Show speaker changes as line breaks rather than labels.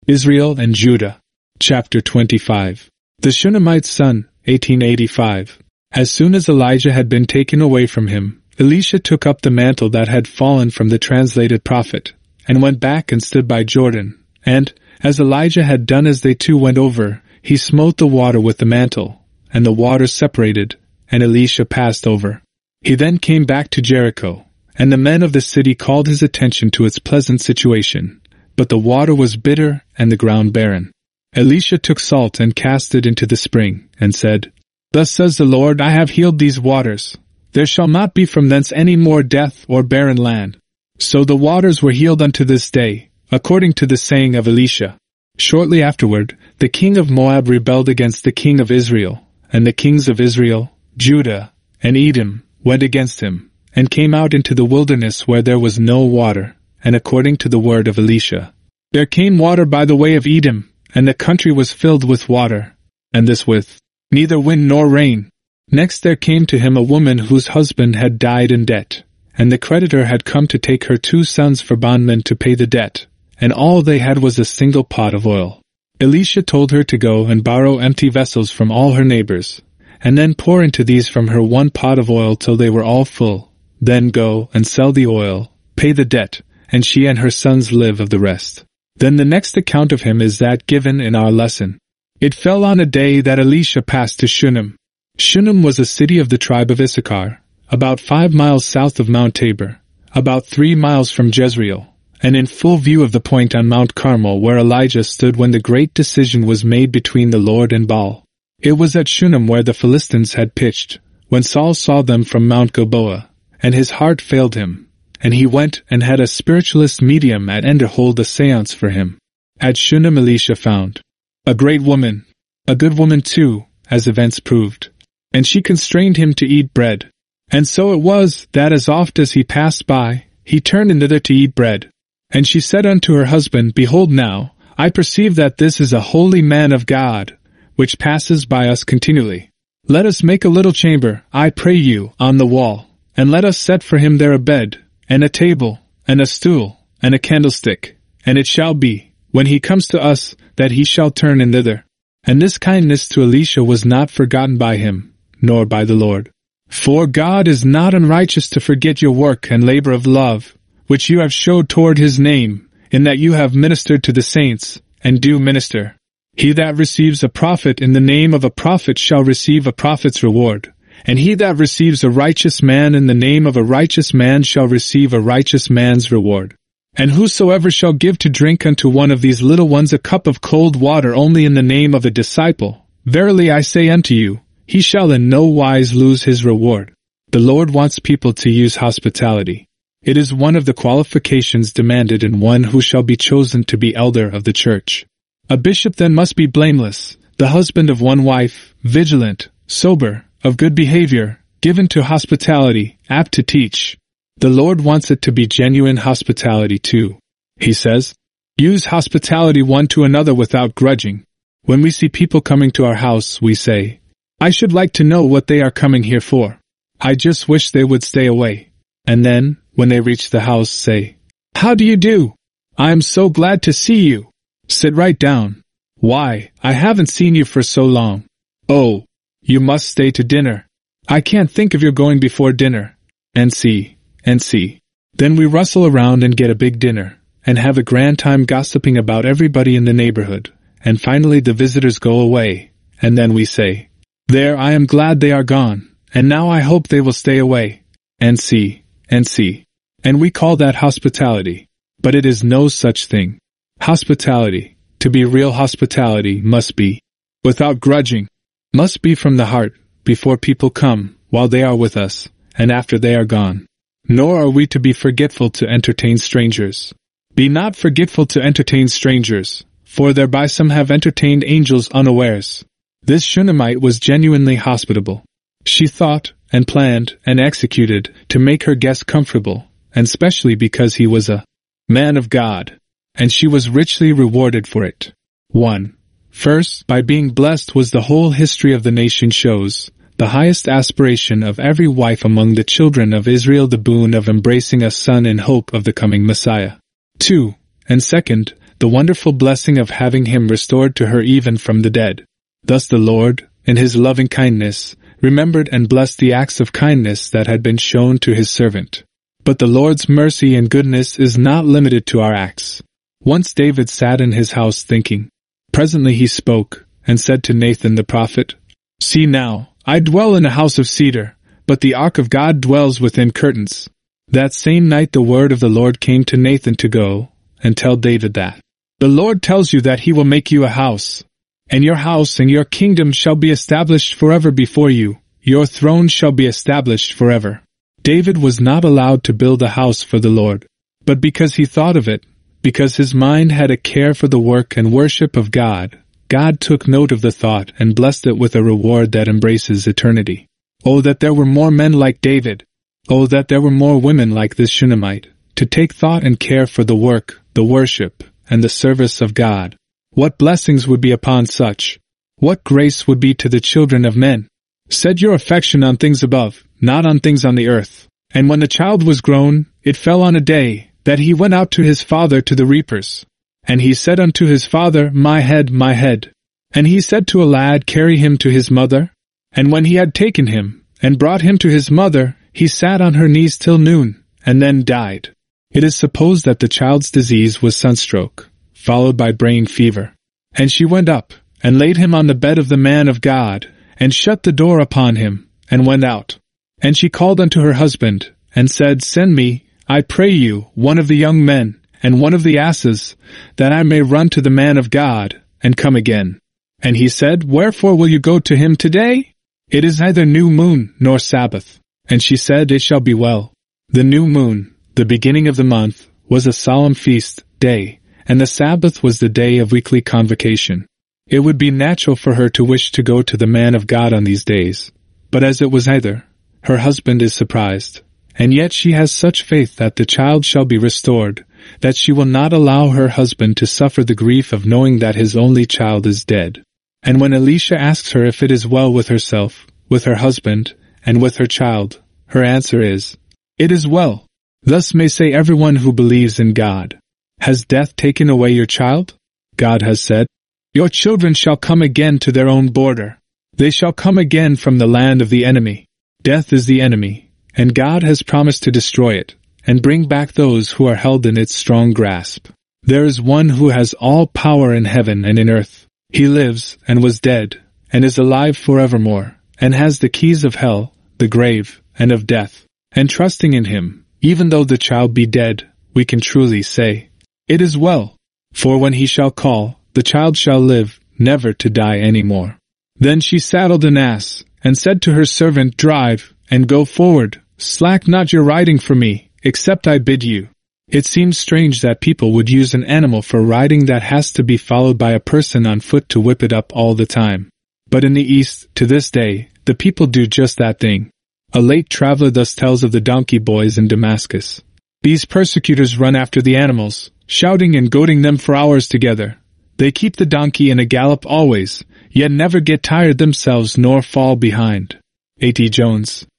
Israel and Judah. Chapter 25. The Shunammite's son, 1885. As soon as Elijah had been taken away from him, Elisha took up the mantle that had fallen from the translated prophet, and went back and stood by Jordan. And, as Elijah had done as they two went over, he smote the water with the mantle, and the waters separated, and Elisha passed over. He then came back to Jericho, and the men of the city called his attention to its pleasant situation. But the water was bitter and the ground barren. Elisha took salt and cast it into the spring, and said, Thus says the Lord, I have healed these waters. There shall not be from thence any more death or barren land. So the waters were healed unto this day, according to the saying of Elisha. Shortly afterward, the king of Moab rebelled against the king of Israel, and the kings of Israel, Judah, and Edom went against him, and came out into the wilderness where there was no water. And according to the word of Elisha, there came water by the way of Edom, and the country was filled with water, and this with neither wind nor rain. Next there came to him a woman whose husband had died in debt, and the creditor had come to take her 2 sons for bondmen to pay the debt, and all they had was a single pot of oil. Elisha told her to go and borrow empty vessels from all her neighbors, and then pour into these from her 1 pot of oil till they were all full. Then go and sell the oil, pay the debt, and she and her sons live of the rest. Then the next account of him is that given in our lesson. It fell on a day that Elisha passed to Shunem. Shunem was a city of the tribe of Issachar, about 5 miles south of Mount Tabor, about 3 miles from Jezreel, and in full view of the point on Mount Carmel where Elijah stood when the great decision was made between the Lord and Baal. It was at Shunem where the Philistines had pitched, when Saul saw them from Mount Gilboa, and his heart failed him. And he went and had a spiritualist medium at Endor hold a seance for him. At Shunem Elisha found a great woman, a good woman too, as events proved. And she constrained him to eat bread. And so it was, that as oft as he passed by, he turned thither to eat bread. And she said unto her husband, Behold now, I perceive that this is a holy man of God, which passes by us continually. Let us make a little chamber, I pray you, on the wall, and let us set for him there a bed, and a table, and a stool, and a candlestick. And it shall be, when he comes to us, that he shall turn in thither. And this kindness to Elisha was not forgotten by him, nor by the Lord. For God is not unrighteous to forget your work and labor of love, which you have showed toward his name, in that you have ministered to the saints, and do minister. He that receives a prophet in the name of a prophet shall receive a prophet's reward. And he that receives a righteous man in the name of a righteous man shall receive a righteous man's reward. And whosoever shall give to drink unto one of these little ones a cup of cold water only in the name of a disciple, verily I say unto you, he shall in no wise lose his reward. The Lord wants people to use hospitality. It is one of the qualifications demanded in one who shall be chosen to be elder of the church. A bishop then must be blameless, the husband of one wife, vigilant, sober, of good behavior, given to hospitality, apt to teach. The Lord wants it to be genuine hospitality too. He says, Use hospitality one to another without grudging. When we see people coming to our house, we say, I should like to know what they are coming here for. I just wish they would stay away. And then, when they reach the house, say, How do you do? I am so glad to see you. Sit right down. Why, I haven't seen you for so long. Oh, you must stay to dinner. I can't think of your going before dinner. And see. Then we rustle around and get a big dinner, and have a grand time gossiping about everybody in the neighborhood, and finally the visitors go away, and then we say, There, I am glad they are gone, and now I hope they will stay away. And see. And we call that hospitality. But it is no such thing. Hospitality, to be real hospitality, must be without grudging. Must be from the heart, before people come, while they are with us, and after they are gone. Nor are we to be forgetful to entertain strangers. Be not forgetful to entertain strangers, for thereby some have entertained angels unawares. This Shunammite was genuinely hospitable. She thought, and planned, and executed, to make her guest comfortable, and specially because he was a man of God, and she was richly rewarded for it. 1. First, by being blessed was the whole history of the nation shows, the highest aspiration of every wife among the children of Israel, the boon of embracing a son in hope of the coming Messiah. 2. And second, the wonderful blessing of having him restored to her even from the dead. Thus the Lord, in his loving kindness, remembered and blessed the acts of kindness that had been shown to his servant. But the Lord's mercy and goodness is not limited to our acts. Once David sat in his house thinking. Presently he spoke, and said to Nathan the prophet, "See now, I dwell in a house of cedar, but the ark of God dwells within curtains." That same night the word of the Lord came to Nathan to go and tell David that, "The Lord tells you that he will make you a house, and your house and your kingdom shall be established forever before you, your throne shall be established forever." David was not allowed to build a house for the Lord, but because he thought of it, because his mind had a care for the work and worship of God, God took note of the thought and blessed it with a reward that embraces eternity. Oh, that there were more men like David! Oh, that there were more women like this Shunammite, to take thought and care for the work, the worship, and the service of God. What blessings would be upon such! What grace would be to the children of men! Set your affection on things above, not on things on the earth. And when the child was grown, it fell on a day, that he went out to his father to the reapers. And he said unto his father, My head, my head. And he said to a lad, Carry him to his mother. And when he had taken him, and brought him to his mother, he sat on her knees till noon, and then died. It is supposed that the child's disease was sunstroke, followed by brain fever. And she went up, and laid him on the bed of the man of God, and shut the door upon him, and went out. And she called unto her husband, and said, Send me, I pray you, one of the young men, and one of the asses, that I may run to the man of God, and come again. And he said, Wherefore will you go to him today? It is neither new moon nor Sabbath. And she said, It shall be well. The new moon, the beginning of the month, was a solemn feast day, and the Sabbath was the day of weekly convocation. It would be natural for her to wish to go to the man of God on these days, but as it was neither, her husband is surprised. And yet she has such faith that the child shall be restored, that she will not allow her husband to suffer the grief of knowing that his only child is dead. And when Elisha asks her if it is well with herself, with her husband, and with her child, her answer is, It is well. Thus may say everyone who believes in God. Has death taken away your child? God has said, Your children shall come again to their own border. They shall come again from the land of the enemy. Death is the enemy, and God has promised to destroy it, and bring back those who are held in its strong grasp. There is one who has all power in heaven and in earth. He lives, and was dead, and is alive forevermore, and has the keys of hell, the grave, and of death. And trusting in him, even though the child be dead, we can truly say, It is well. For when he shall call, the child shall live, never to die any more. Then she saddled an ass, and said to her servant, Drive, and go forward, slack not your riding for me, except I bid you. It seems strange that people would use an animal for riding that has to be followed by a person on foot to whip it up all the time. But in the East, to this day, the people do just that thing. A late traveler thus tells of the donkey boys in Damascus. These persecutors run after the animals, shouting and goading them for hours together. They keep the donkey in a gallop always, yet never get tired themselves nor fall behind. A.T. Jones.